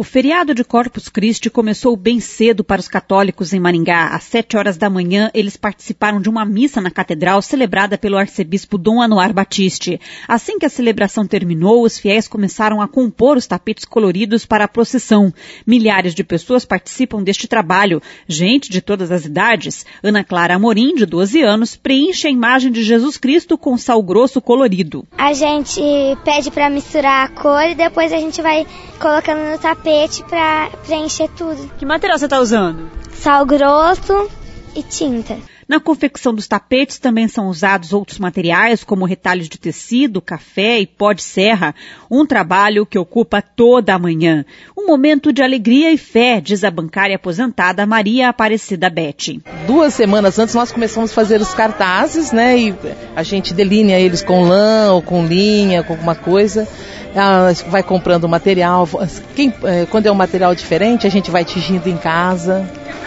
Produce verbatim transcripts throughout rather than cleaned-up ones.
O feriado de Corpus Christi começou bem cedo para os católicos em Maringá. Às sete horas da manhã, eles participaram de uma missa na catedral celebrada pelo arcebispo Dom Anuar Batiste. Assim que a celebração terminou, os fiéis começaram a compor os tapetes coloridos para a procissão. Milhares de pessoas participam deste trabalho. Gente de todas as idades. Ana Clara Amorim, de doze anos, preenche a imagem de Jesus Cristo com sal grosso colorido. A gente pede para misturar a cor e depois a gente vai colocando no tapete para preencher tudo. Que material você está usando? Sal grosso e tinta. Na confecção dos tapetes também são usados outros materiais, como retalhos de tecido, café e pó de serra. Um trabalho que ocupa toda a manhã. Um momento de alegria e fé, diz a bancária aposentada Maria Aparecida Bete. Duas semanas antes nós começamos a fazer os cartazes, né? E a gente delinea eles com lã ou com linha, com alguma coisa. Ah, vai comprando material. Quem, quando é um material diferente, a gente vai tingindo em casa.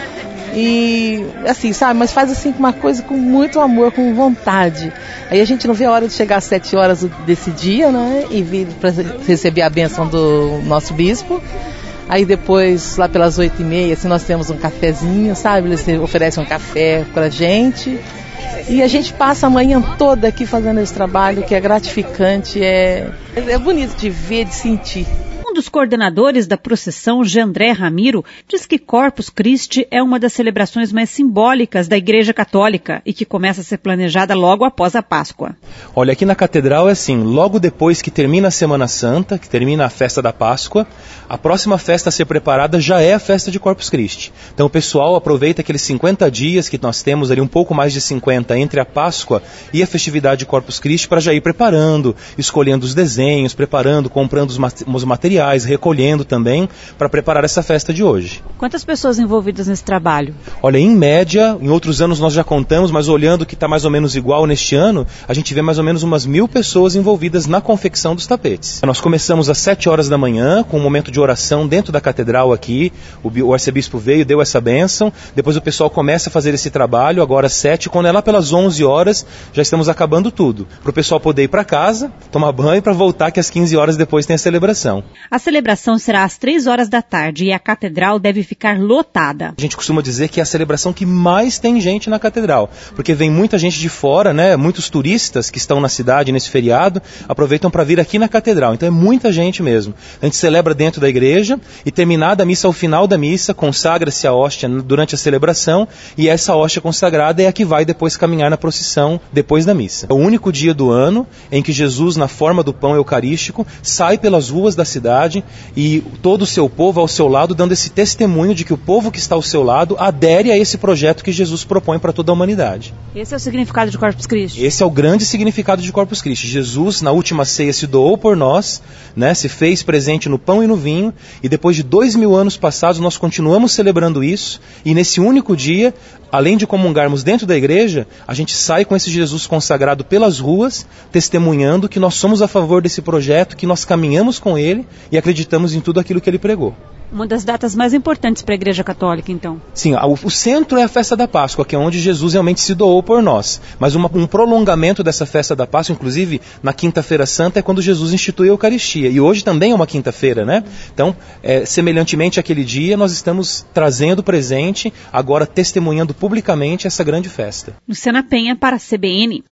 E assim, sabe, mas faz assim uma coisa com muito amor, com vontade. Aí a gente não vê a hora de chegar às sete horas desse dia, né? E vir para receber a bênção do nosso bispo. Aí depois, lá pelas oito e meia, assim, nós temos um cafezinho, sabe? Eles oferecem um café pra gente. E a gente passa a manhã toda aqui fazendo esse trabalho, que é gratificante, é, é bonito de ver, de sentir. Um dos coordenadores da procissão, Gendré Ramiro, diz que Corpus Christi é uma das celebrações mais simbólicas da Igreja Católica e que começa a ser planejada logo após a Páscoa. Olha, aqui na Catedral é assim, logo depois que termina a Semana Santa, que termina a festa da Páscoa, a próxima festa a ser preparada já é a festa de Corpus Christi. Então o pessoal aproveita aqueles cinquenta dias que nós temos ali, um pouco mais de cinquenta, entre a Páscoa e a festividade de Corpus Christi, para já ir preparando, escolhendo os desenhos, preparando, comprando os, mat- os materiais, recolhendo também, para preparar essa festa de hoje. Quantas pessoas envolvidas nesse trabalho? Olha, em média, em outros anos nós já contamos, mas olhando que está mais ou menos igual neste ano, a gente vê mais ou menos umas mil pessoas envolvidas na confecção dos tapetes. Nós começamos às sete horas da manhã, com um momento de oração dentro da catedral aqui, o, o arcebispo veio, deu essa bênção, depois o pessoal começa a fazer esse trabalho, agora às sete, quando é lá pelas onze horas, já estamos acabando tudo, para o pessoal poder ir para casa, tomar banho, para voltar que às quinze horas depois tem a celebração. A celebração será às três horas da tarde e a catedral deve ficar lotada. A gente costuma dizer que é a celebração que mais tem gente na catedral, porque vem muita gente de fora, né? Muitos turistas que estão na cidade nesse feriado, aproveitam para vir aqui na catedral, então é muita gente mesmo. A gente celebra dentro da igreja e terminada a missa, ao final da missa, consagra-se a hóstia durante a celebração e essa hóstia consagrada é a que vai depois caminhar na procissão depois da missa. É o único dia do ano em que Jesus, na forma do pão eucarístico, sai pelas ruas da cidade e todo o seu povo ao seu lado, dando esse testemunho de que o povo que está ao seu lado adere a esse projeto que Jesus propõe para toda a humanidade. Esse é o significado de Corpus Christi? Esse é o grande significado de Corpus Christi. Jesus, na última ceia, se doou por nós, né, se fez presente no pão e no vinho, e depois de dois mil anos passados, nós continuamos celebrando isso, e nesse único dia, além de comungarmos dentro da igreja, a gente sai com esse Jesus consagrado pelas ruas, testemunhando que nós somos a favor desse projeto, que nós caminhamos com ele e acreditamos em tudo aquilo que ele pregou. Uma das datas mais importantes para a Igreja Católica, então. Sim, o, o centro é a festa da Páscoa, que é onde Jesus realmente se doou por nós. Mas uma, um prolongamento dessa festa da Páscoa, inclusive na Quinta-feira Santa, é quando Jesus institui a Eucaristia. E hoje também é uma quinta-feira, né? Então, é, semelhantemente àquele dia, nós estamos trazendo presente, agora testemunhando publicamente essa grande festa. Luciana Penha para a C B N.